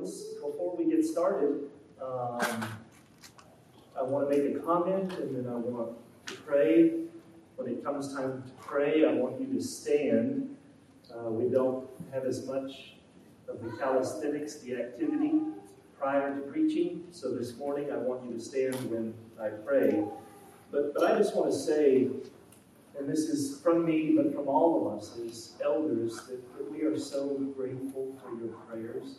announcements before we get started. I want to make a comment, and then I want to pray. When it comes time to pray, I want you to stand. We don't have as much of the calisthenics, the activity, prior to preaching. So this morning, I want you to stand when I pray. But I just want to say, and this is from me, but from all of us as elders, that we are so grateful for your prayers.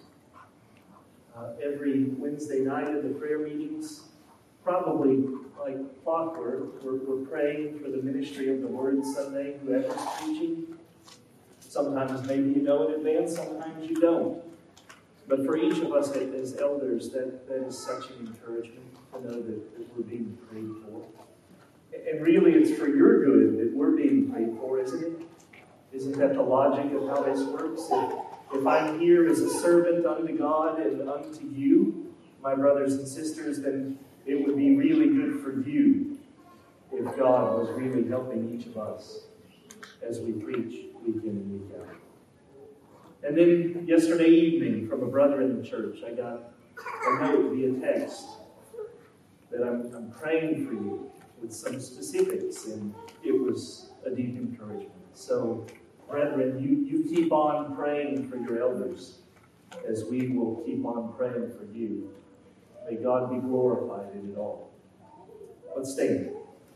Every Wednesday night in the prayer meetings, probably like clockwork, we're praying for the ministry of the Word Sunday, whoever's preaching. Sometimes maybe you know in advance, sometimes you don't. But for each of us as elders, that is such an encouragement to know that we're being prayed for. And really, it's for your good that we're being prayed for, isn't it? Isn't that the logic of how this works? If I'm here as a servant unto God and unto you, my brothers and sisters, then it would be really good for you if God was really helping each of us as we preach week in and week out. And then yesterday evening, from a brother in the church, I got a note via text that I'm praying for you with some specifics, and it was a deep encouragement. So, brethren, you keep on praying for your elders as we will keep on praying for you. May God be glorified in it all. Let's stand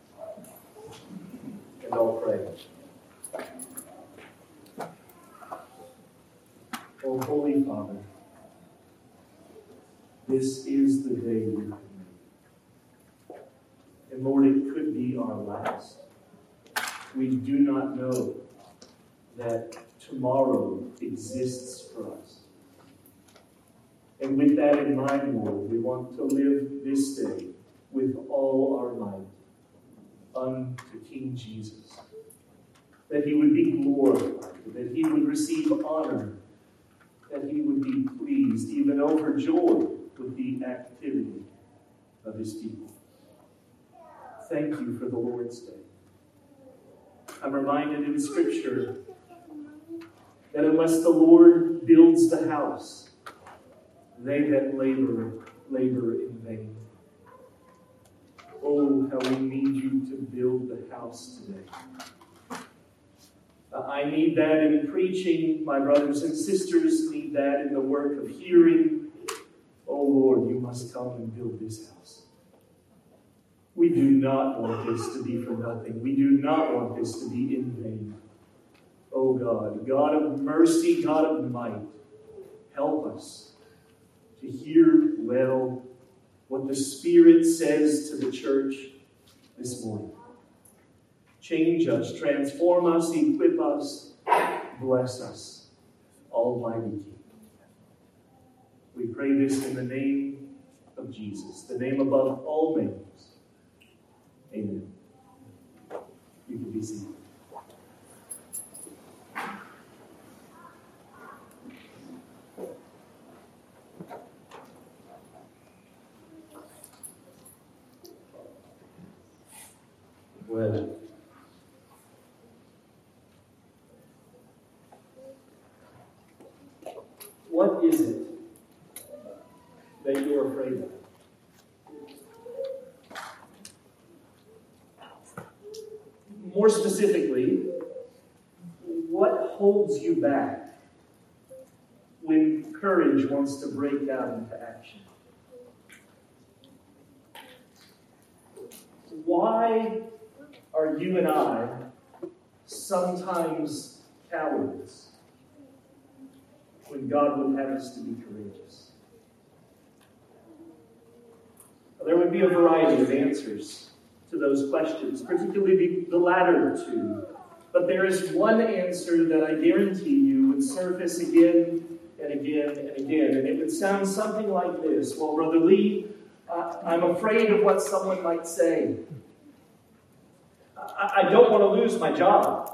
and all pray. Oh, Holy Father, this is the day you have made. And Lord, it could be our last. We do not know that tomorrow exists for us. And with that in mind, Lord, we want to live this day with all our might unto King Jesus. That he would be glorified, that he would receive honor, that he would be pleased, even overjoyed with the activity of his people. Thank you for the Lord's Day. I'm reminded in Scripture that unless the Lord builds the house, they that labor in vain. Oh, how we need you to build the house today. I need that in preaching. My brothers and sisters need that in the work of hearing. Oh, Lord, you must come and build this house. We do not want this to be for nothing. We do not want this to be in vain. Oh, God, God of mercy, God of might, help us to hear well what the Spirit says to the church this morning. Change us, transform us, equip us, bless us, Almighty King. We pray this in the name of Jesus, the name above all names. Amen. You can be seated. Well, what is it that you're afraid of? More specifically, what holds you back when courage wants to break out into action? Why are you and I sometimes cowards when God would have us to be courageous? There would be a variety of answers to those questions, particularly the latter two. But there is one answer that I guarantee you would surface again and again and again. And it would sound something like this. Well, Brother Lee, I'm afraid of what someone might say. I don't want to lose my job.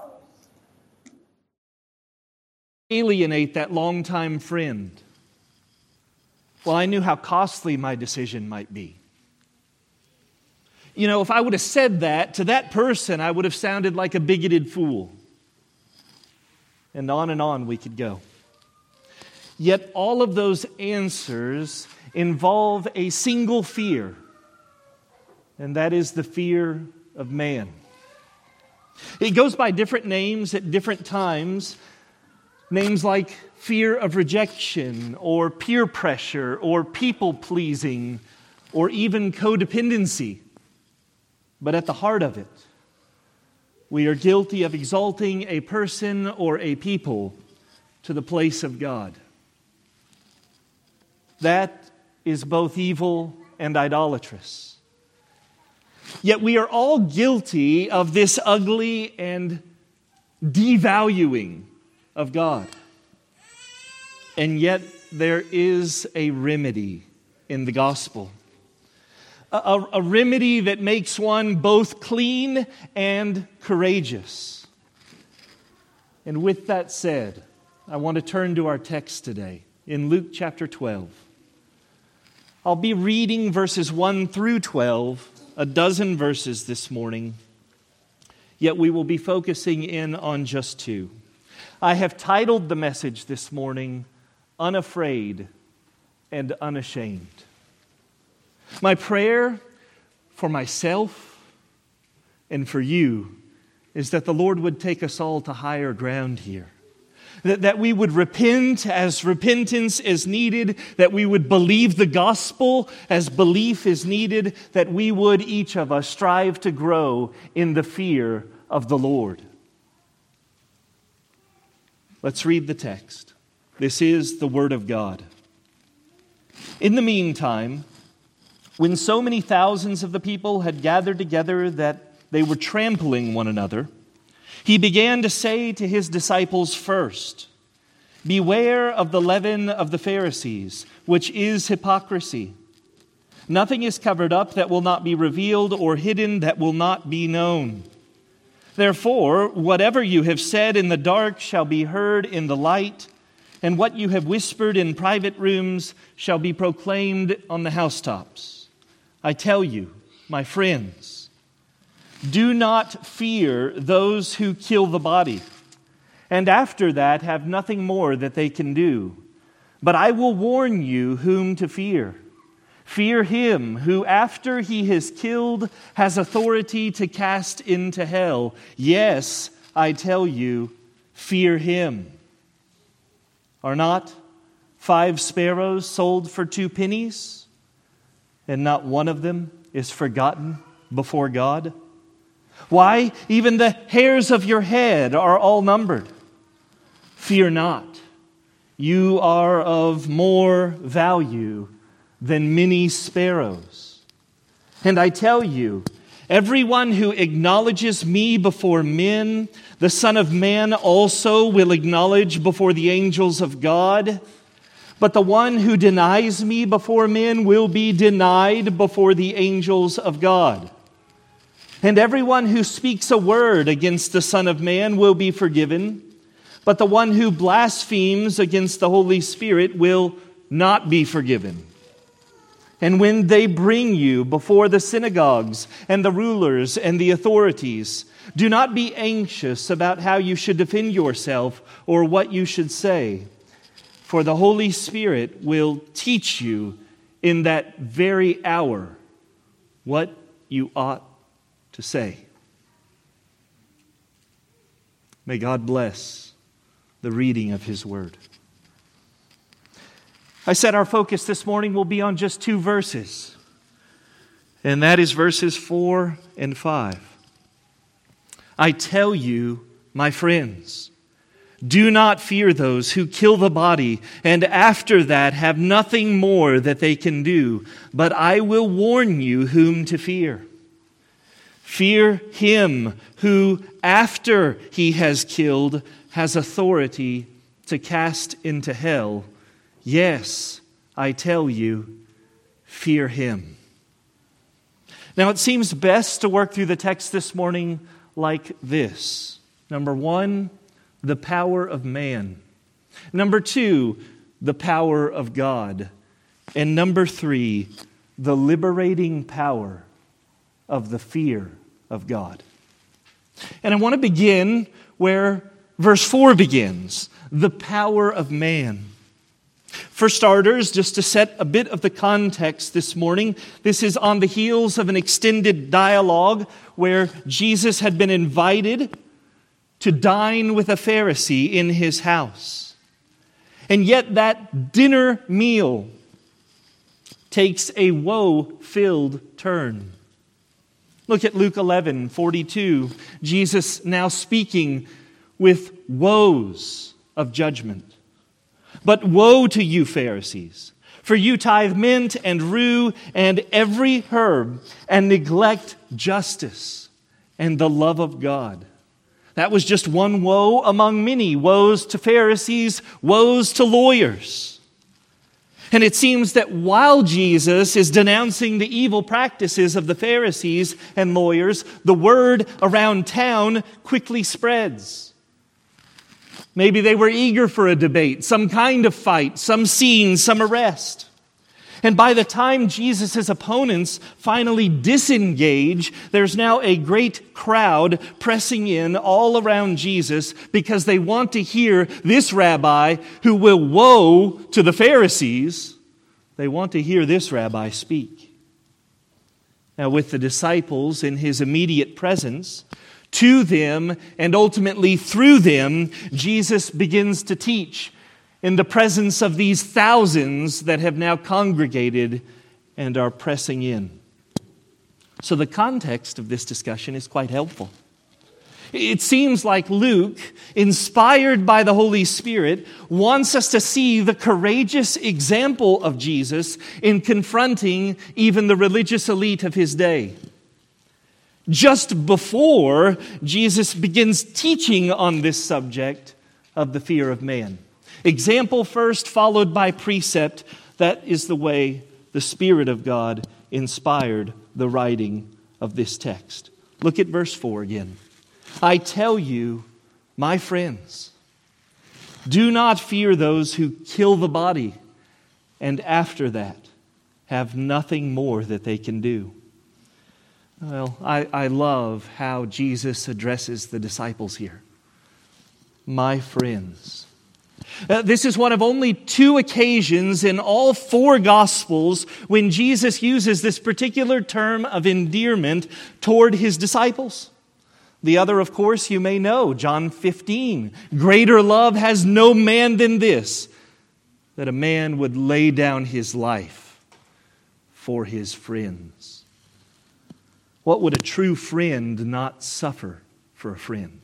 Alienate that longtime friend. Well, I knew how costly my decision might be. You know, if I would have said that to that person, I would have sounded like a bigoted fool. And on we could go. Yet all of those answers involve a single fear, and that is the fear of man. It goes by different names at different times. Names like fear of rejection, or peer pressure, or people-pleasing, or even codependency. But at the heart of it, we are guilty of exalting a person or a people to the place of God. That is both evil and idolatrous. Yet we are all guilty of this ugly and devaluing of God. And yet there is a remedy in the gospel. A remedy that makes one both clean and courageous. And with that said, I want to turn to our text today in Luke chapter 12. I'll be reading verses 1 through 12, a dozen verses this morning, yet we will be focusing in on just two. I have titled the message this morning, Unafraid and Unashamed. My prayer for myself and for you is that the Lord would take us all to higher ground here. That we would repent as repentance is needed, that we would believe the gospel as belief is needed, that we would, each of us, strive to grow in the fear of the Lord. Let's read the text. This is the Word of God. In the meantime, when so many thousands of the people had gathered together that they were trampling one another, He began to say to His disciples first, "Beware of the leaven of the Pharisees, which is hypocrisy. Nothing is covered up that will not be revealed, or hidden that will not be known. Therefore, whatever you have said in the dark shall be heard in the light, and what you have whispered in private rooms shall be proclaimed on the housetops. I tell you, my friends, do not fear those who kill the body, and after that have nothing more that they can do. But I will warn you whom to fear. Fear him who, after he has killed, has authority to cast into hell. Yes, I tell you, fear him. Are not 5 sparrows sold for 2 pennies, and not one of them is forgotten before God? Why, even the hairs of your head are all numbered. Fear not, you are of more value than many sparrows. And I tell you, everyone who acknowledges me before men, the Son of Man also will acknowledge before the angels of God. But the one who denies me before men will be denied before the angels of God. And everyone who speaks a word against the Son of Man will be forgiven, but the one who blasphemes against the Holy Spirit will not be forgiven. And when they bring you before the synagogues and the rulers and the authorities, do not be anxious about how you should defend yourself or what you should say, for the Holy Spirit will teach you in that very hour what you ought to say. May God bless the reading of His Word. I said our focus this morning will be on just 2 verses, and that is verses 4 and 5. I tell you, my friends, do not fear those who kill the body, and after that have nothing more that they can do, but I will warn you whom to fear. Fear him who, after he has killed, has authority to cast into hell. Yes, I tell you, fear him. Now, it seems best to work through the text this morning like this. Number 1, the power of man. Number 2, the power of God. And number 3, the liberating power of the fear of God. And I want to begin where verse 4 begins, the power of man. For starters, just to set a bit of the context this morning, this is on the heels of an extended dialogue where Jesus had been invited to dine with a Pharisee in his house. And yet that dinner meal takes a woe-filled turn. Look at Luke 11:42. Jesus now speaking with woes of judgment. But woe to you, Pharisees, for you tithe mint and rue and every herb and neglect justice and the love of God. That was just one woe among many. Woes to Pharisees, woes to lawyers. And it seems that while Jesus is denouncing the evil practices of the Pharisees and lawyers, the word around town quickly spreads. Maybe they were eager for a debate, some kind of fight, some scene, some arrest. And by the time Jesus' opponents finally disengage, there's now a great crowd pressing in all around Jesus because they want to hear this rabbi who will woe to the Pharisees. They want to hear this rabbi speak. Now, with the disciples in his immediate presence, to them and ultimately through them, Jesus begins to teach in the presence of these thousands that have now congregated and are pressing in. So the context of this discussion is quite helpful. It seems like Luke, inspired by the Holy Spirit, wants us to see the courageous example of Jesus in confronting even the religious elite of his day. Just before Jesus begins teaching on this subject of the fear of man. Example first, followed by precept. That is the way the Spirit of God inspired the writing of this text. Look at verse 4 again. I tell you, my friends, do not fear those who kill the body, and after that have nothing more that they can do. Well, I love how Jesus addresses the disciples here. My friends. This is one of only 2 occasions in all 4 Gospels when Jesus uses this particular term of endearment toward his disciples. The other, of course, you may know, John 15. Greater love has no man than this, that a man would lay down his life for his friends. What would a true friend not suffer for a friend?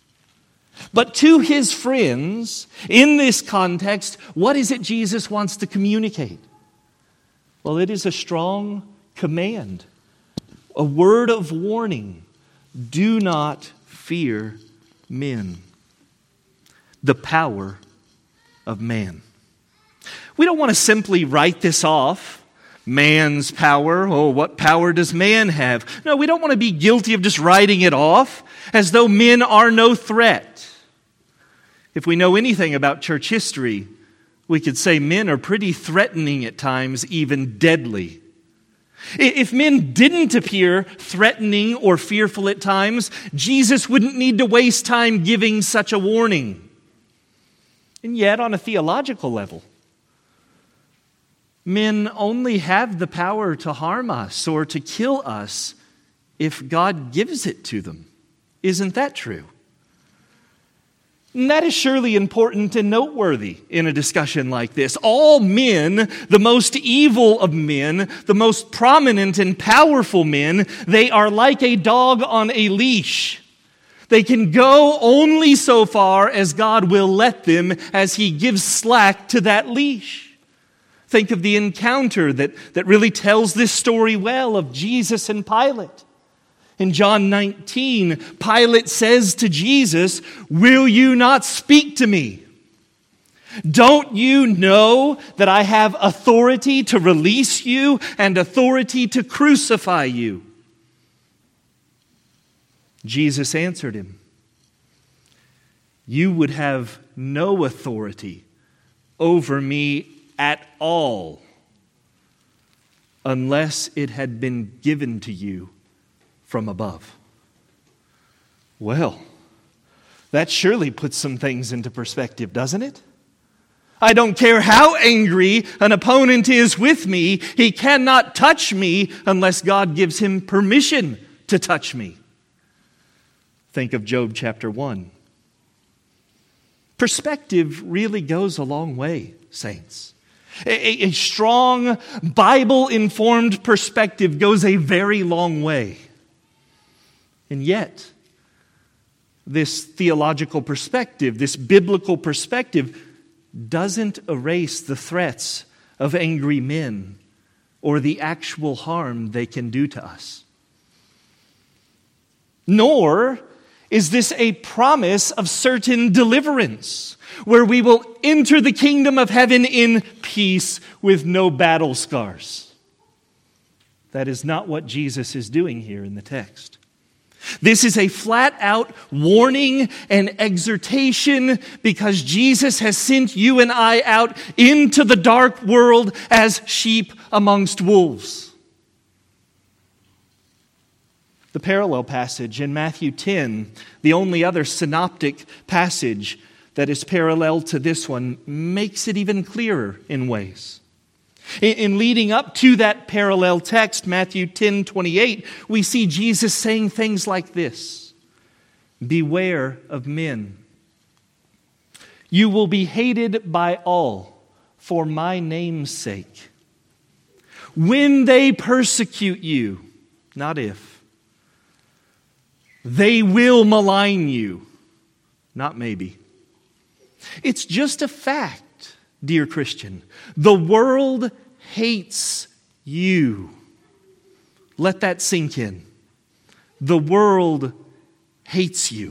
But to his friends, in this context, what is it Jesus wants to communicate? Well, it is a strong command, a word of warning. Do not fear men. The power of man. We don't want to simply write this off. Man's power. Oh, what power does man have? No, we don't want to be guilty of just writing it off as though men are no threat. If we know anything about church history, we could say men are pretty threatening at times, even deadly. If men didn't appear threatening or fearful at times, Jesus wouldn't need to waste time giving such a warning. And yet, on a theological level, men only have the power to harm us or to kill us if God gives it to them. Isn't that true? And that is surely important and noteworthy in a discussion like this. All men, the most evil of men, the most prominent and powerful men, they are like a dog on a leash. They can go only so far as God will let them as He gives slack to that leash. Think of the encounter that really tells this story well of Jesus and Pilate. In John 19, Pilate says to Jesus, "Will you not speak to me? Don't you know that I have authority to release you and authority to crucify you?" Jesus answered him, "You would have no authority over me at all unless it had been given to you from above." Well, that surely puts some things into perspective, doesn't it? I don't care how angry an opponent is with me, he cannot touch me unless God gives him permission to touch me. Think of Job chapter 1. Perspective really goes a long way, saints. A strong, Bible-informed perspective goes a very long way. And yet, this theological perspective, this biblical perspective, doesn't erase the threats of angry men or the actual harm they can do to us. Nor is this a promise of certain deliverance, where we will enter the kingdom of heaven in peace with no battle scars. That is not what Jesus is doing here in the text. This is a flat-out warning and exhortation because Jesus has sent you and I out into the dark world as sheep amongst wolves. The parallel passage in Matthew 10, the only other synoptic passage that is parallel to this one, makes it even clearer in ways. In leading up to that parallel text, Matthew 10:28, we see Jesus saying things like this: "Beware of men. You will be hated by all for my name's sake. When they persecute you," not if, "they will malign you," not maybe. It's just a fact, dear Christian. The world hates you. Let that sink in. The world hates you.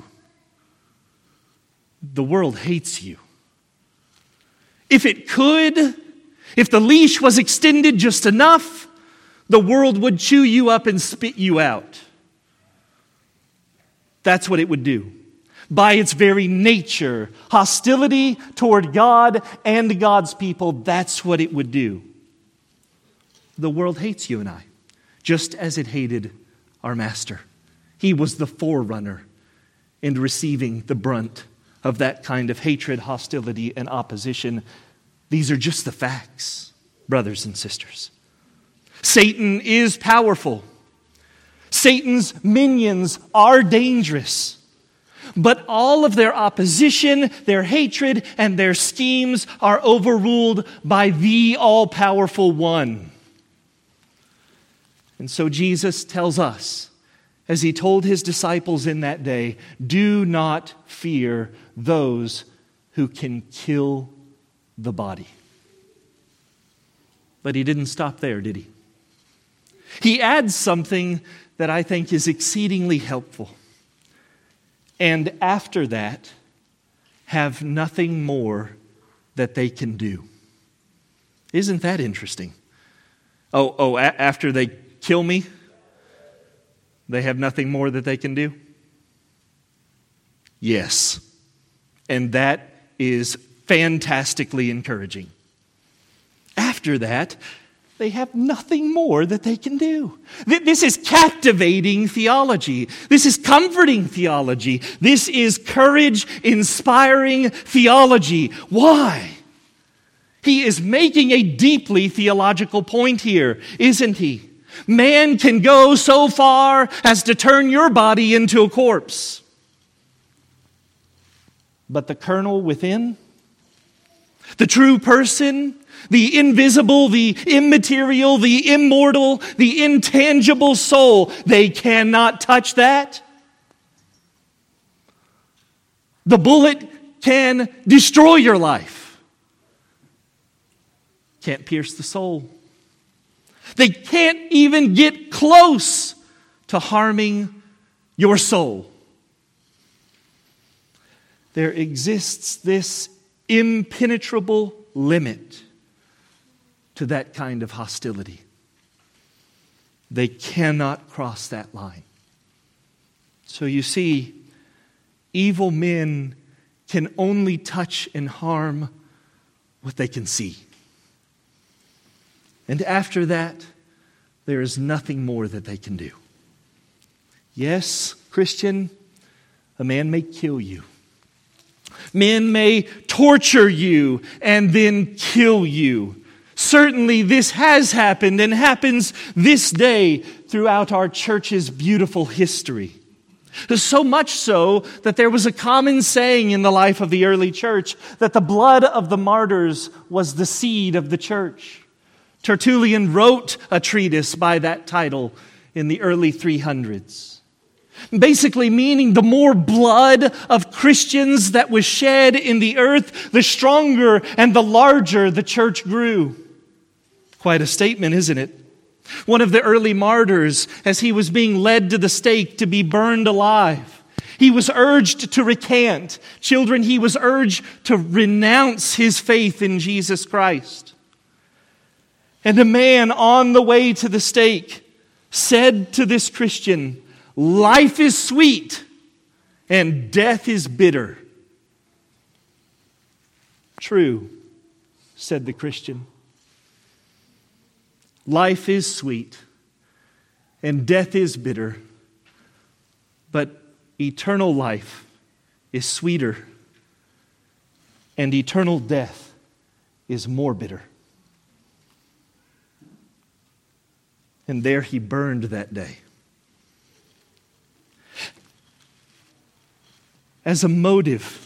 The world hates you. If it could, if the leash was extended just enough, the world would chew you up and spit you out. That's what it would do. By its very nature, hostility toward God and God's people, that's what it would do. The world hates you and I, just as it hated our Master. He was the forerunner in receiving the brunt of that kind of hatred, hostility, and opposition. These are just the facts, brothers and sisters. Satan is powerful. Satan's minions are dangerous. But all of their opposition, their hatred, and their schemes are overruled by the all-powerful one. And so Jesus tells us, as he told his disciples in that day, do not fear those who can kill the body. But he didn't stop there, did he? He adds something that I think is exceedingly helpful. And after that, have nothing more that they can do. Isn't that interesting? After they kill me, they have nothing more that they can do? Yes. And that is fantastically encouraging. After that, they have nothing more that they can do. This is captivating theology. This is comforting theology. This is courage-inspiring theology. Why? He is making a deeply theological point here, isn't he? Man can go so far as to turn your body into a corpse. But the kernel within, the true person, the invisible, the immaterial, the immortal, the intangible soul, they cannot touch that. The bullet can destroy your life. Can't pierce the soul. They can't even get close to harming your soul. There exists this impenetrable limit to that kind of hostility. They cannot cross that line. So you see, evil men can only touch and harm what they can see. And after that, there is nothing more that they can do. Yes, Christian, a man may kill you. Men may torture you and then kill you. Certainly this has happened and happens this day throughout our church's beautiful history. So much so that there was a common saying in the life of the early church that the blood of the martyrs was the seed of the church. Tertullian wrote a treatise by that title in the early 300s. Basically meaning the more blood of Christians that was shed in the earth, the stronger and the larger the church grew. Quite a statement, isn't it? One of the early martyrs, as he was being led to the stake to be burned alive, he was urged to recant. Children, he was urged to renounce his faith in Jesus Christ. And a man on the way to the stake said to this Christian, "Life is sweet and death is bitter." "True," said the Christian. "Life is sweet and death is bitter, but eternal life is sweeter and eternal death is more bitter." And there he burned that day. As a motive,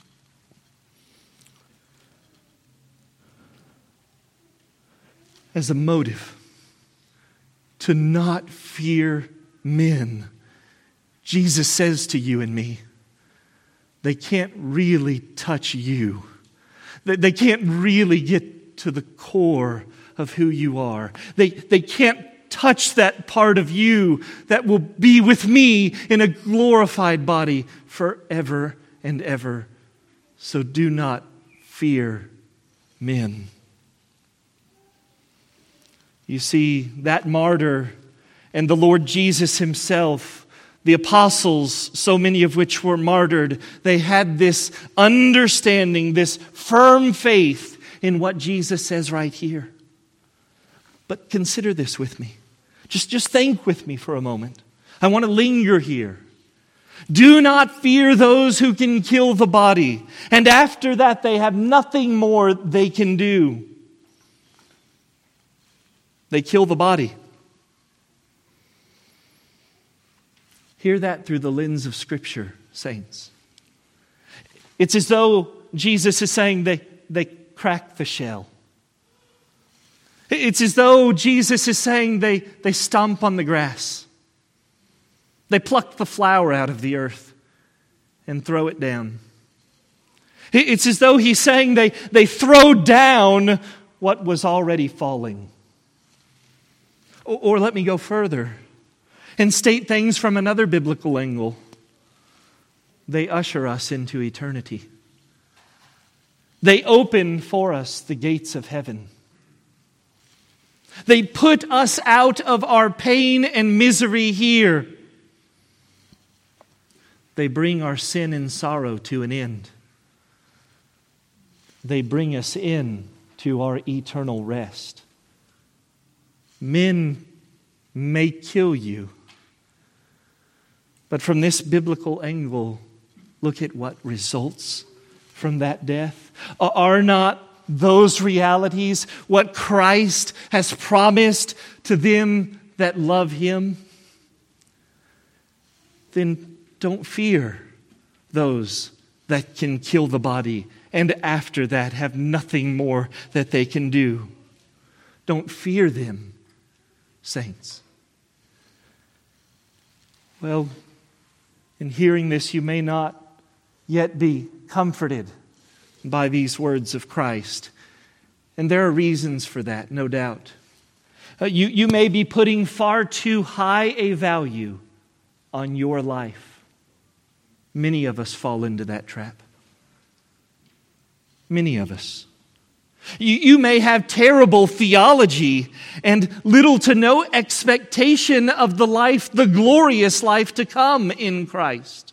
to not fear men, Jesus says to you and me, they can't really touch you. They can't really get to the core of who you are. They can't touch that part of you that will be with me in a glorified body forever and ever. So do not fear men. You see, that martyr and the Lord Jesus himself, the apostles, so many of which were martyred, they had this understanding, this firm faith in what Jesus says right here. But consider this with me. Just think with me for a moment. I want to linger here. Do not fear those who can kill the body, and after that they have nothing more they can do. They kill the body. Hear that through the lens of Scripture, saints. It's as though Jesus is saying they crack the shell. It's as though Jesus is saying they stomp on the grass. They pluck the flower out of the earth and throw it down. It's as though he's saying they throw down what was already falling. Or let me go further and state things from another biblical angle. They usher us into eternity. They open for us the gates of heaven. They put us out of our pain and misery here. They bring our sin and sorrow to an end. They bring us in to our eternal rest. Men may kill you, but from this biblical angle, look at what results from that death. Are not those realities what Christ has promised to them that love Him? Then don't fear those that can kill the body and after that have nothing more that they can do. Don't fear them, saints. Well, in hearing this, you may not yet be comforted by these words of Christ. And there are reasons for that, no doubt. You may be putting far too high a value on your life. Many of us fall into that trap. Many of us. You may have terrible theology and little to no expectation of the life, the glorious life to come in Christ.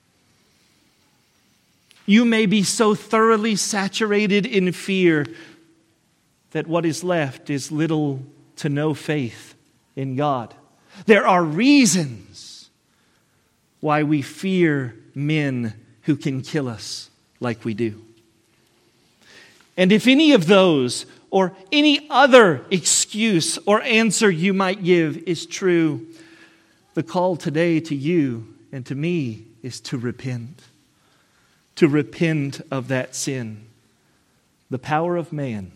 You may be so thoroughly saturated in fear that what is left is little to no faith in God. There are reasons why we fear men who can kill us like we do. And if any of those or any other excuse or answer you might give is true, the call today to you and to me is to repent of that sin. The power of man.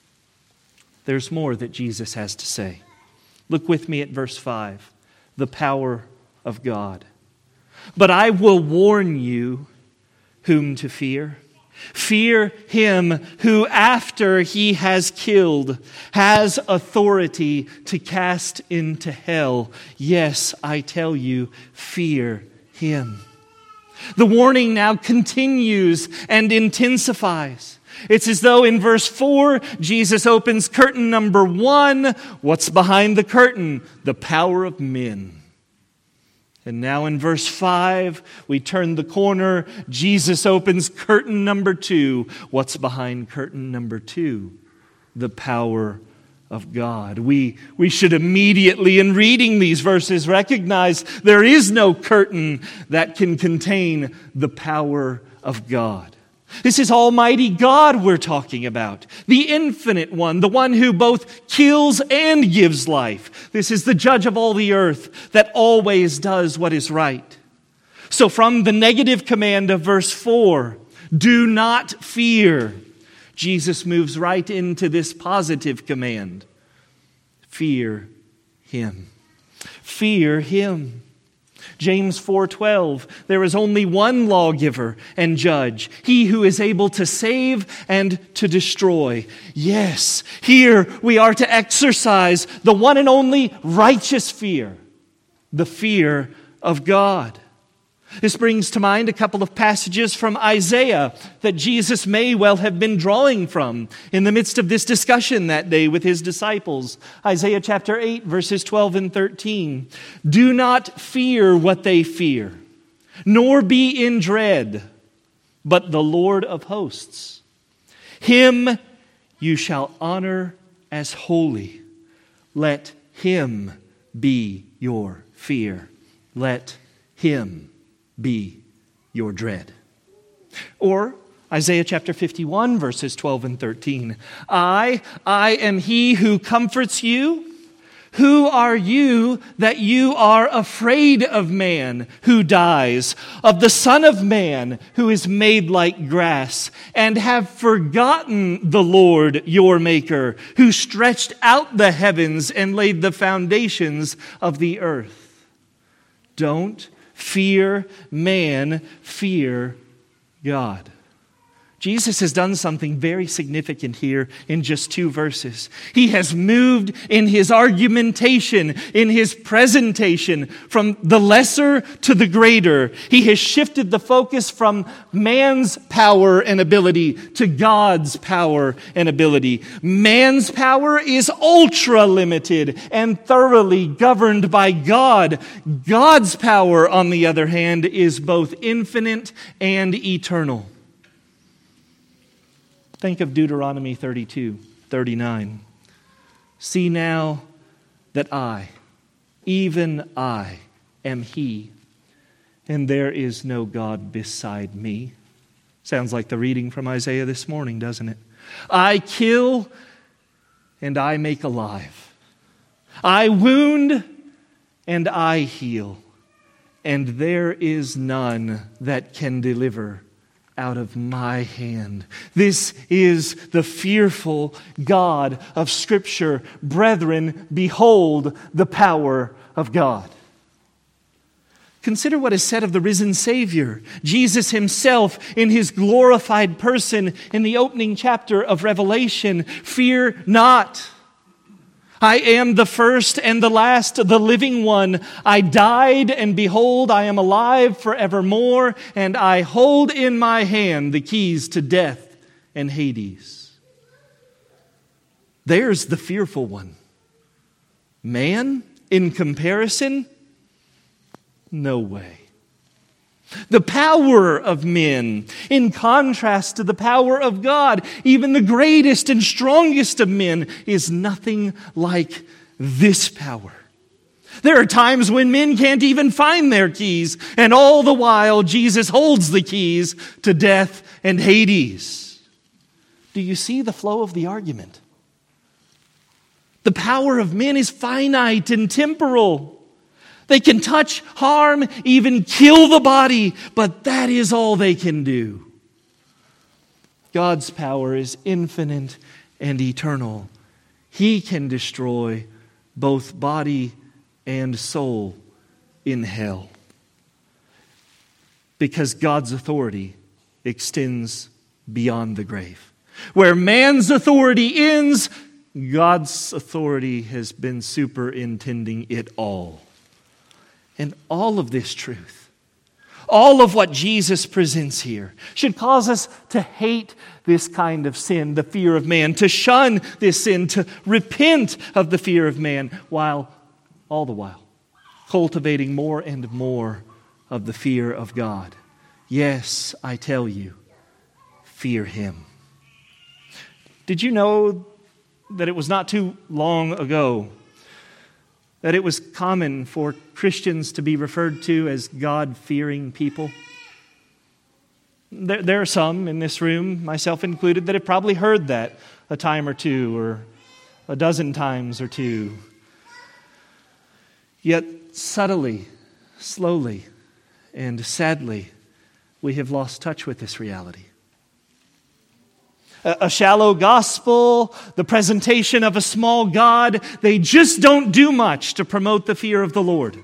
There's more that Jesus has to say. Look with me at verse 5. The power of God. But I will warn you whom to fear. Fear him who, after he has killed, has authority to cast into hell. Yes, I tell you, fear him. The warning now continues and intensifies. It's as though in verse 4, Jesus opens curtain number 1. What's behind the curtain? The power of men. And now in verse 5, we turn the corner. Jesus opens curtain number 2. What's behind curtain number 2? The power of God. We should immediately, in reading these verses, recognize there is no curtain that can contain the power of God. This is Almighty God we're talking about, the infinite one, the one who both kills and gives life. This is the judge of all the earth that always does what is right. So from the negative command of verse 4, do not fear, Jesus moves right into this positive command. Fear him. Fear him. James 4:12, there is only one lawgiver and judge, he who is able to save and to destroy. Yes, here we are to exercise the one and only righteous fear, the fear of God. This brings to mind a couple of passages from Isaiah that Jesus may well have been drawing from in the midst of this discussion that day with his disciples. Isaiah chapter 8, verses 12 and 13. Do not fear what they fear, nor be in dread, but the Lord of hosts. Him you shall honor as holy. Let him be your fear. Let him be your dread. Or Isaiah chapter 51, verses 12 and 13. I am he who comforts you. Who are you that you are afraid of man who dies, of the Son of Man who is made like grass, and have forgotten the Lord your Maker, who stretched out the heavens and laid the foundations of the earth? Don't fear man, fear God. Jesus has done something very significant here in just 2 verses. He has moved in his argumentation, in his presentation, from the lesser to the greater. He has shifted the focus from man's power and ability to God's power and ability. Man's power is ultra limited and thoroughly governed by God. God's power, on the other hand, is both infinite and eternal. Think of Deuteronomy 32:39. See now that I, even I, am He, and there is no God beside me. Sounds like the reading from Isaiah this morning, doesn't it? I kill and I make alive. I wound and I heal. And there is none that can deliver out of my hand. This is the fearful God of Scripture. Brethren, behold the power of God. Consider what is said of the risen Savior, Jesus himself in his glorified person in the opening chapter of Revelation. Fear not. I am the first and the last, the living one. I died, and behold, I am alive forevermore, and I hold in my hand the keys to death and Hades. There's the fearful one. Man, in comparison, no way. The power of men, in contrast to the power of God, even the greatest and strongest of men, is nothing like this power. There are times when men can't even find their keys, and all the while Jesus holds the keys to death and Hades. Do you see the flow of the argument? The power of men is finite and temporal. They can touch, harm, even kill the body, but that is all they can do. God's power is infinite and eternal. He can destroy both body and soul in hell, because God's authority extends beyond the grave. Where man's authority ends, God's authority has been superintending it all. And all of this truth, all of what Jesus presents here, should cause us to hate this kind of sin, the fear of man, to shun this sin, to repent of the fear of man, all the while cultivating more and more of the fear of God. Yes, I tell you, fear Him. Did you know that it was not too long ago that it was common for Christians to be referred to as God-fearing people? There are some in this room, myself included, that have probably heard that a time or two, or a dozen times or two. Yet subtly, slowly, and sadly, we have lost touch with this reality. A shallow gospel, the presentation of a small God, they just don't do much to promote the fear of the Lord.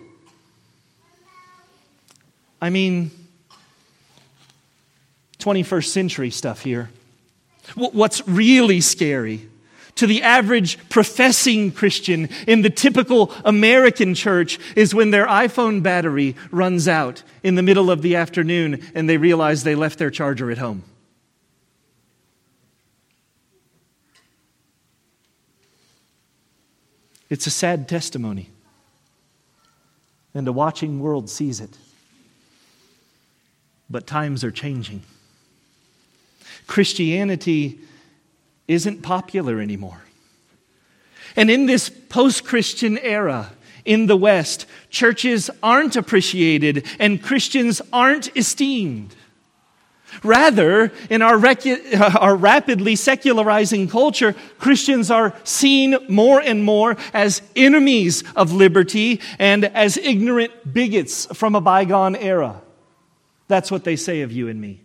I mean, 21st century stuff here. What's really scary to the average professing Christian in the typical American church is when their iPhone battery runs out in the middle of the afternoon and they realize they left their charger at home. It's a sad testimony, and a watching world sees it. But times are changing. Christianity isn't popular anymore. And in this post-Christian era in the West, churches aren't appreciated and Christians aren't esteemed. Rather, in our rapidly secularizing culture, Christians are seen more and more as enemies of liberty and as ignorant bigots from a bygone era. That's what they say of you and me.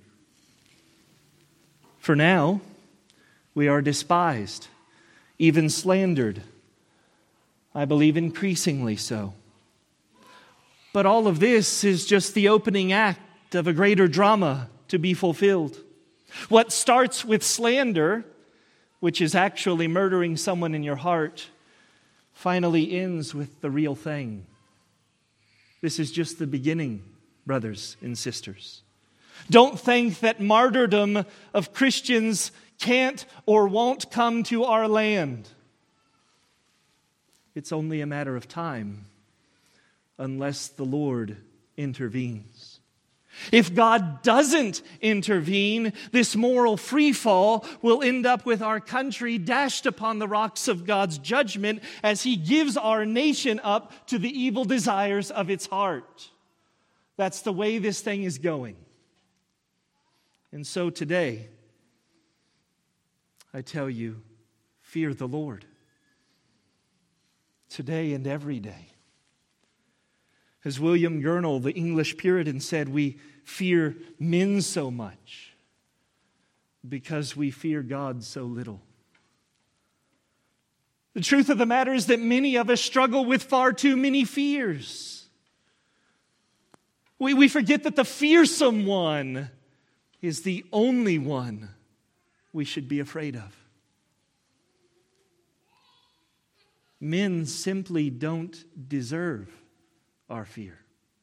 For now, we are despised, even slandered. I believe increasingly so. But all of this is just the opening act of a greater drama to be fulfilled. What starts with slander, which is actually murdering someone in your heart, finally ends with the real thing. This is just the beginning, brothers and sisters. Don't think that martyrdom of Christians can't or won't come to our land. It's only a matter of time, unless the Lord intervenes. If God doesn't intervene, this moral freefall will end up with our country dashed upon the rocks of God's judgment as He gives our nation up to the evil desires of its heart. That's the way this thing is going. And so today, I tell you, fear the Lord. Today and every day. As William Gurnall, the English Puritan, said, we fear men so much because we fear God so little. The truth of the matter is that many of us struggle with far too many fears. We forget that the fearsome one is the only one we should be afraid of. Men simply don't deserve our fear.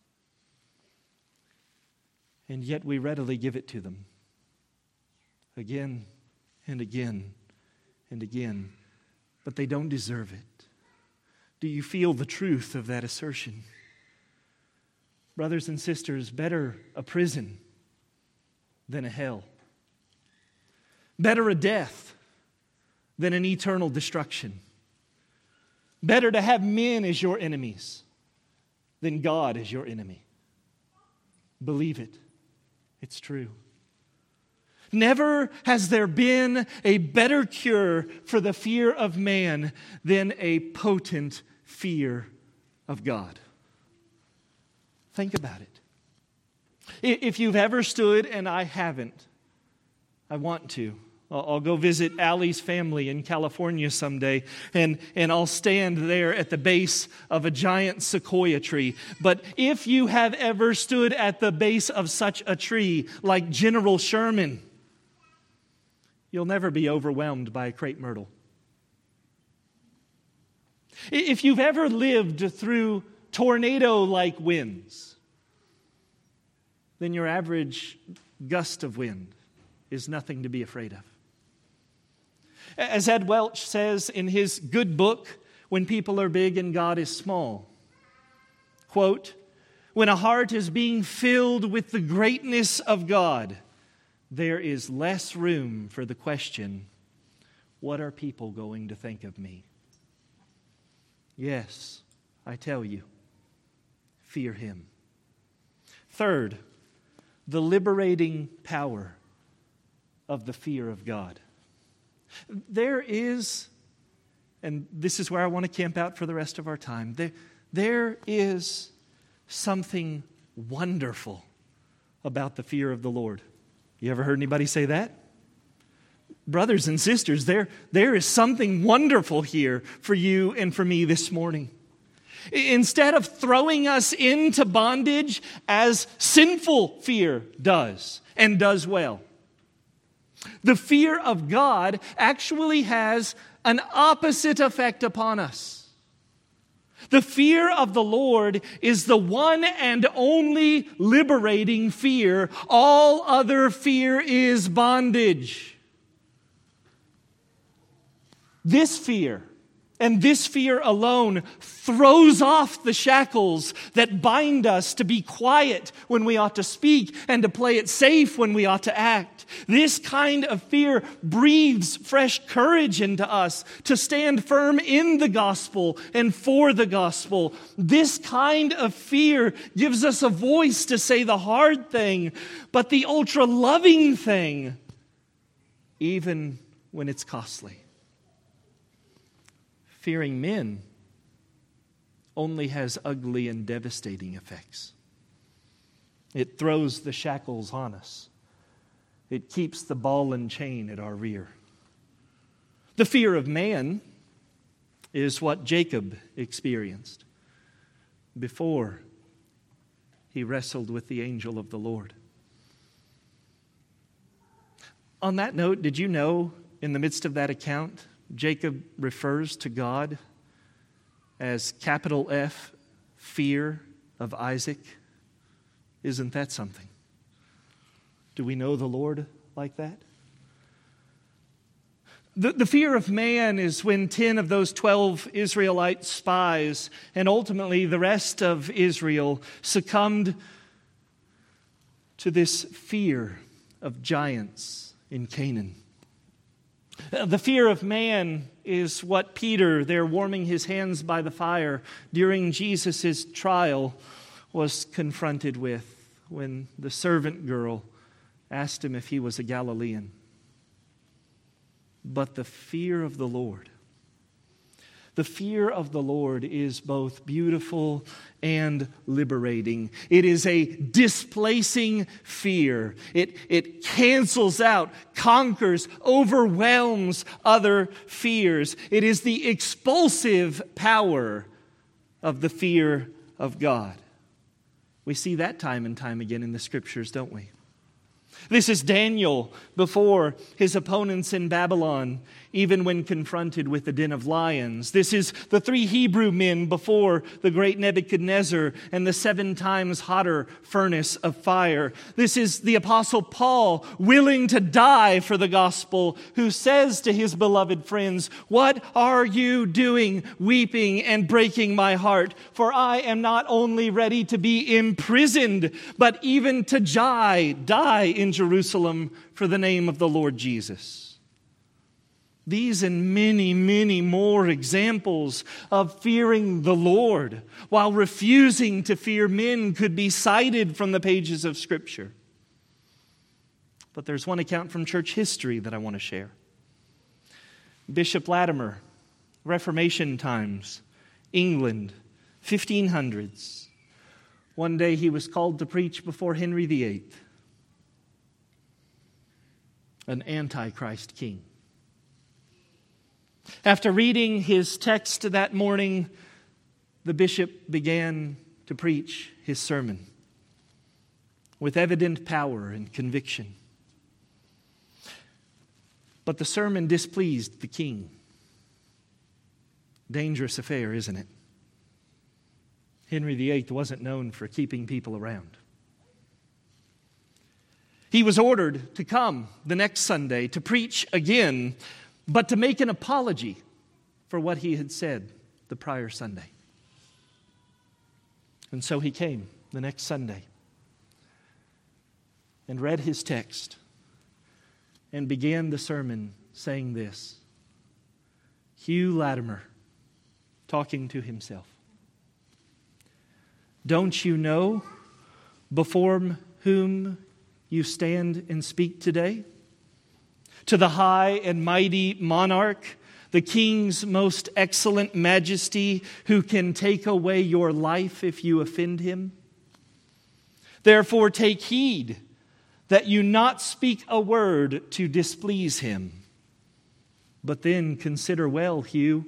And yet we readily give it to them. Again and again and again. But they don't deserve it. Do you feel the truth of that assertion? Brothers and sisters, better a prison than a hell. Better a death than an eternal destruction. Better to have men as your enemies then God is your enemy. Believe it. It's true. Never has there been a better cure for the fear of man than a potent fear of God. Think about it. If you've ever stood, and I haven't, I want to. I'll go visit Allie's family in California someday, and I'll stand there at the base of a giant sequoia tree. But if you have ever stood at the base of such a tree, like General Sherman, you'll never be overwhelmed by a crepe myrtle. If you've ever lived through tornado-like winds, then your average gust of wind is nothing to be afraid of. As Ed Welch says in his good book, When People Are Big and God is Small, quote, "When a heart is being filled with the greatness of God, there is less room for the question, what are people going to think of me?" Yes, I tell you, fear Him. Third, the liberating power of the fear of God. There is, and this is where I want to camp out for the rest of our time, there is something wonderful about the fear of the Lord. You ever heard anybody say that? Brothers and sisters, there is something wonderful here for you and for me this morning. Instead of throwing us into bondage as sinful fear does, and does well, the fear of God actually has an opposite effect upon us. The fear of the Lord is the one and only liberating fear. All other fear is bondage. This fear, and this fear alone, throws off the shackles that bind us to be quiet when we ought to speak and to play it safe when we ought to act. This kind of fear breathes fresh courage into us to stand firm in the gospel and for the gospel. This kind of fear gives us a voice to say the hard thing, but the ultra-loving thing, even when it's costly. Fearing men only has ugly and devastating effects. It throws the shackles on us. It keeps the ball and chain at our rear. The fear of man is what Jacob experienced before he wrestled with the angel of the Lord. On that note, did you know in the midst of that account, Jacob refers to God as capital F, fear of Isaac? Isn't that something? Do we know the Lord like that? The fear of man is when 10 of those 12 Israelite spies and ultimately the rest of Israel succumbed to this fear of giants in Canaan. The fear of man is what Peter, there warming his hands by the fire during Jesus' trial, was confronted with when the servant girl asked him if he was a Galilean. But the fear of the Lord is both beautiful and liberating. It is a displacing fear. It cancels out, conquers, overwhelms other fears. It is the expulsive power of the fear of God. We see that time and time again in the Scriptures, don't we? This is Daniel before his opponents in Babylon, even when confronted with the den of lions. This is the 3 Hebrew men before the great Nebuchadnezzar and the 7 times hotter furnace of fire. This is the Apostle Paul, willing to die for the gospel, who says to his beloved friends, "What are you doing, weeping and breaking my heart? For I am not only ready to be imprisoned, but even to die in Jerusalem for the name of the Lord Jesus." These and many, many more examples of fearing the Lord while refusing to fear men could be cited from the pages of Scripture. But there's one account from church history that I want to share. Bishop Latimer, Reformation times, England, 1500s. One day he was called to preach before Henry VIII, an antichrist king. After reading his text that morning, the bishop began to preach his sermon with evident power and conviction. But the sermon displeased the king. Dangerous affair, isn't it? Henry VIII wasn't known for keeping people around. He was ordered to come the next Sunday to preach again, but to make an apology for what he had said the prior Sunday. And so he came the next Sunday and read his text and began the sermon saying this. Hugh Latimer, talking to himself. Don't you know before whom you stand and speak today? To the high and mighty monarch, the king's most excellent majesty, who can take away your life if you offend him? Therefore take heed that you not speak a word to displease him. But then consider well, Hugh.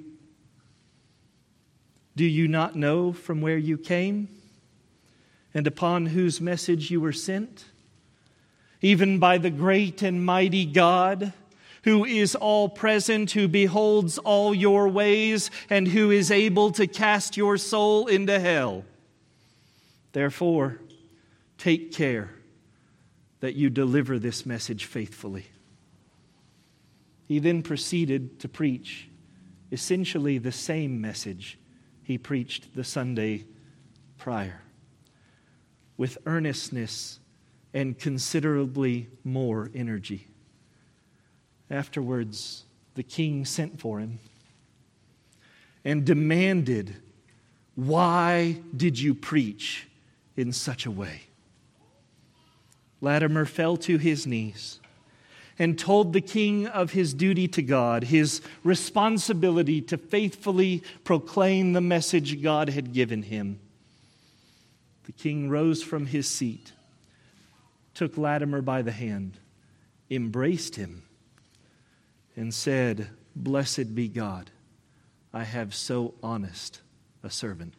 Do you not know from where you came, and upon whose message you were sent? Even by the great and mighty God, who is all present, who beholds all your ways, and who is able to cast your soul into hell. Therefore, take care that you deliver this message faithfully. He then proceeded to preach essentially the same message he preached the Sunday prior, with earnestness and considerably more energy. Afterwards, the king sent for him and demanded, "Why did you preach in such a way?" Latimer fell to his knees and told the king of his duty to God, his responsibility to faithfully proclaim the message God had given him. The king rose from his seat, took Latimer by the hand, embraced him, and said, "Blessed be God, I have so honest a servant."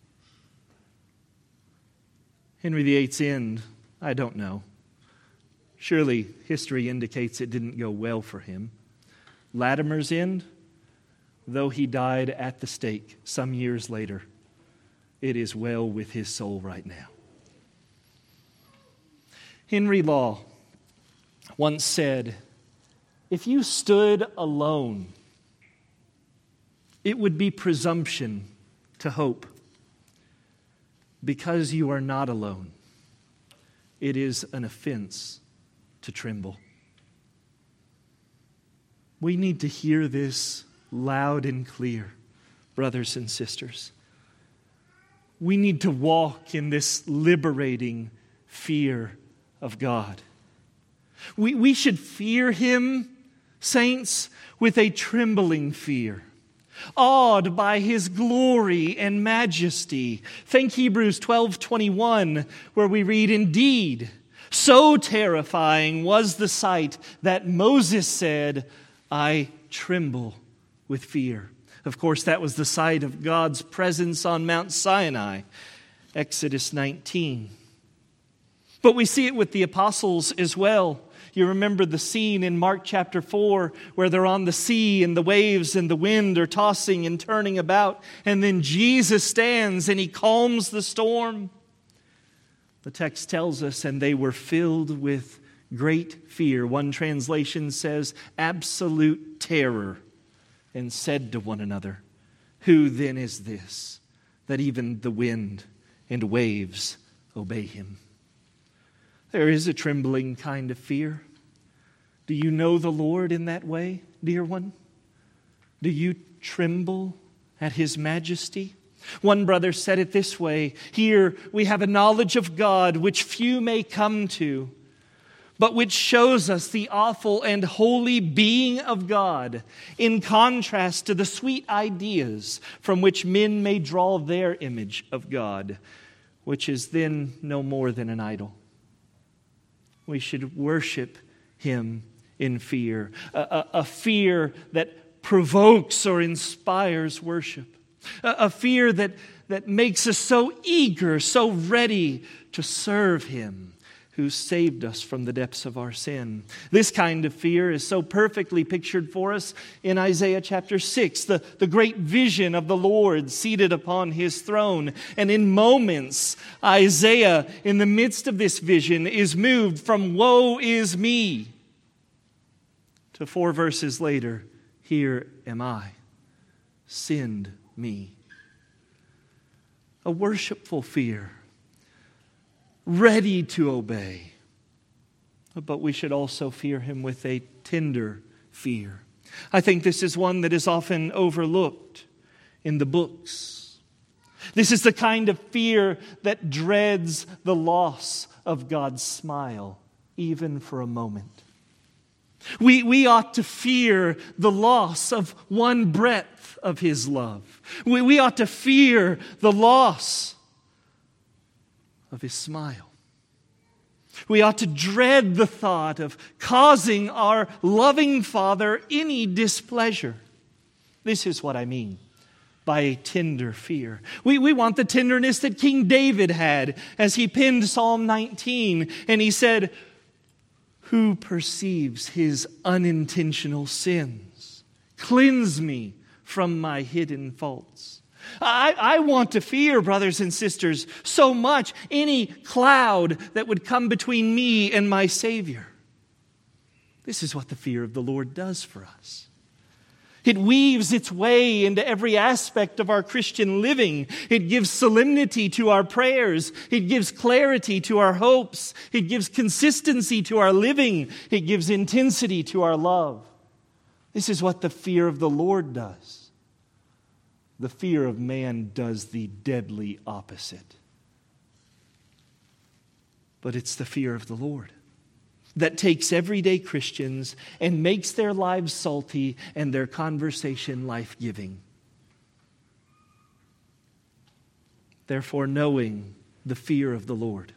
Henry VIII's end, I don't know. Surely history indicates it didn't go well for him. Latimer's end, though he died at the stake some years later, it is well with his soul right now. Henry Law once said, "If you stood alone, it would be presumption to hope. Because you are not alone, it is an offense to tremble." We need to hear this loud and clear, brothers and sisters. We need to walk in this liberating fear of God. We should fear Him, saints, with a trembling fear, awed by His glory and majesty. Think Hebrews 12:21, where we read, "Indeed, so terrifying was the sight that Moses said, 'I tremble with fear.'" Of course, that was the sight of God's presence on Mount Sinai, Exodus 19. But we see it with the apostles as well. You remember the scene in Mark chapter 4 where they're on the sea and the waves and the wind are tossing and turning about. And then Jesus stands and He calms the storm. The text tells us, and they were filled with great fear. One translation says absolute terror, and said to one another, "Who then is this, that even the wind and waves obey Him?" There is a trembling kind of fear. Do you know the Lord in that way, dear one? Do you tremble at his majesty? One brother said it this way: here we have a knowledge of God which few may come to, but which shows us the awful and holy being of God, in contrast to the sweet ideas from which men may draw their image of God, which is then no more than an idol. We should worship him in fear, a fear that provokes or inspires worship, a fear that makes us so eager, so ready to serve him who saved us from the depths of our sin. This kind of fear is so perfectly pictured for us in Isaiah chapter 6, the great vision of the Lord seated upon his throne. And in moments, Isaiah, in the midst of this vision, is moved from woe is me to 4 verses later, here am I, send me. A worshipful fear, ready to obey. But we should also fear him with a tender fear. I think this is one that is often overlooked in the books. This is the kind of fear that dreads the loss of God's smile, even for a moment. We ought to fear the loss of one breath of his love. We ought to fear the loss of his smile. We ought to dread the thought of causing our loving Father any displeasure. This is what I mean by a tender fear. We want the tenderness that King David had as he penned Psalm 19, and he said, "Who perceives his unintentional sins? Cleanse me from my hidden faults." I want to fear, brothers and sisters, so much any cloud that would come between me and my Savior. This is what the fear of the Lord does for us. It weaves its way into every aspect of our Christian living. It gives solemnity to our prayers. It gives clarity to our hopes. It gives consistency to our living. It gives intensity to our love. This is what the fear of the Lord does. The fear of man does the deadly opposite. But it's the fear of the Lord that takes everyday Christians and makes their lives salty and their conversation life-giving. Therefore, knowing the fear of the Lord,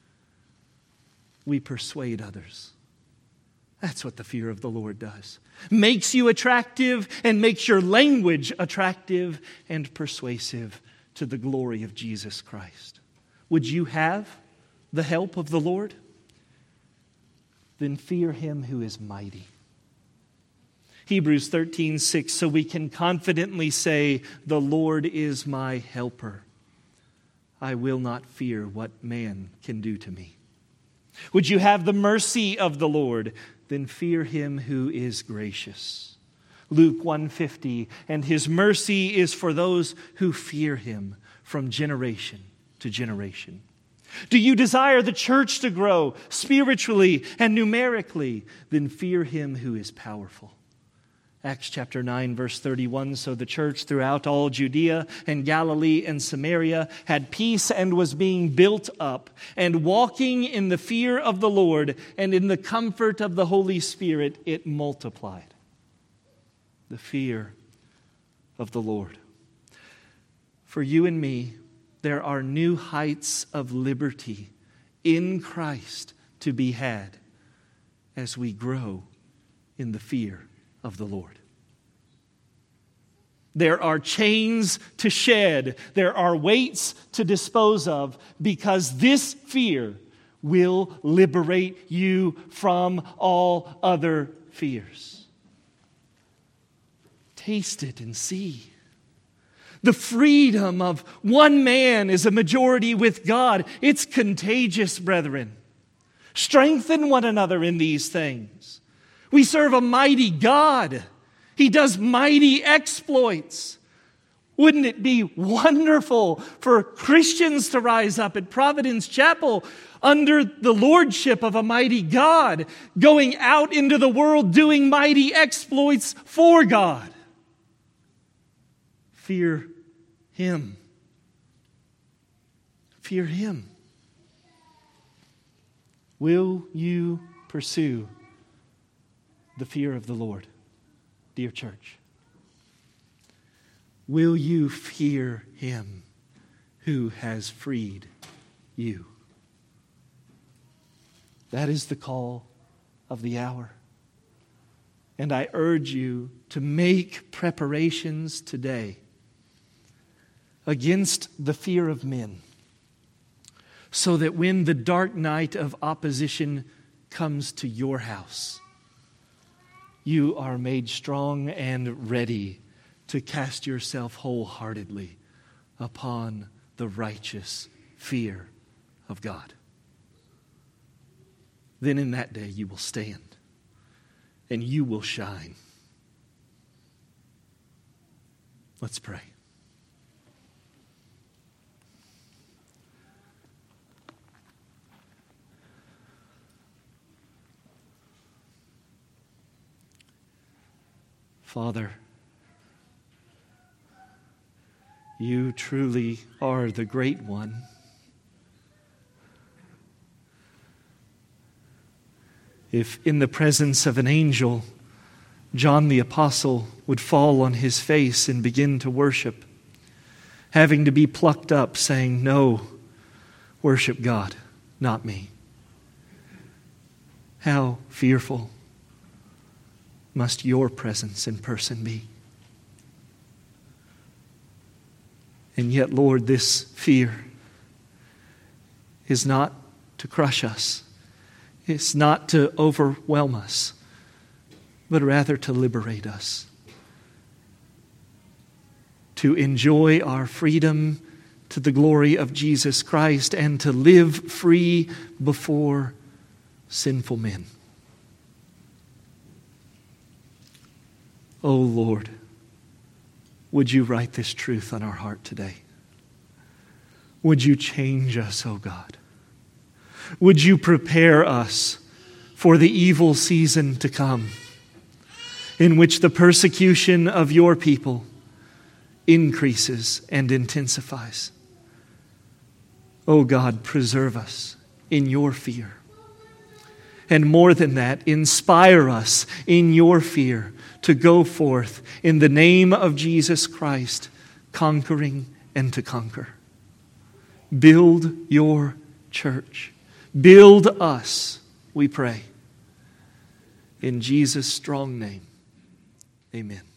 we persuade others. That's what the fear of the Lord does. Makes you attractive and makes your language attractive and persuasive to the glory of Jesus Christ. Would you have the help of the Lord? Then fear him who is mighty. Hebrews 13:6, so we can confidently say, "The Lord is my helper. I will not fear what man can do to me." Would you have the mercy of the Lord? Then fear him who is gracious. Luke 1:50, and his mercy is for those who fear him from generation to generation. Do you desire the church to grow spiritually and numerically? Then fear him who is powerful. Acts chapter 9, verse 31, so the church throughout all Judea and Galilee and Samaria had peace and was being built up, and walking in the fear of the Lord and in the comfort of the Holy Spirit, it multiplied. The fear of the Lord. For you and me, there are new heights of liberty in Christ to be had as we grow in the fear of the Lord. There are chains to shed. There are weights to dispose of, because this fear will liberate you from all other fears. Taste it and see. The freedom of one man is a majority with God. It's contagious, brethren. Strengthen one another in these things. We serve a mighty God. He does mighty exploits. Wouldn't it be wonderful for Christians to rise up at Providence Chapel under the lordship of a mighty God, going out into the world doing mighty exploits for God? Fear Him. Fear Him. Will you pursue the fear of the Lord, dear church? Will you fear Him who has freed you? That is the call of the hour. And I urge you to make preparations today against the fear of men, so that when the dark night of opposition comes to your house, you are made strong and ready to cast yourself wholeheartedly upon the righteous fear of God. Then in that day you will stand and you will shine. Let's pray. Father, you truly are the great one. If in the presence of an angel, John the Apostle would fall on his face and begin to worship, having to be plucked up, saying, "No, worship God, not me." How fearful must your presence in person be? And yet, Lord, this fear is not to crush us. It's not to overwhelm us, but rather to liberate us. To enjoy our freedom to the glory of Jesus Christ and to live free before sinful men. Oh Lord, would you write this truth on our heart today? Would you change us, oh God? Would you prepare us for the evil season to come, in which the persecution of your people increases and intensifies? Oh God, preserve us in your fear. And more than that, inspire us in your fear to go forth in the name of Jesus Christ, conquering and to conquer. Build your church. Build us, we pray. In Jesus' strong name, amen.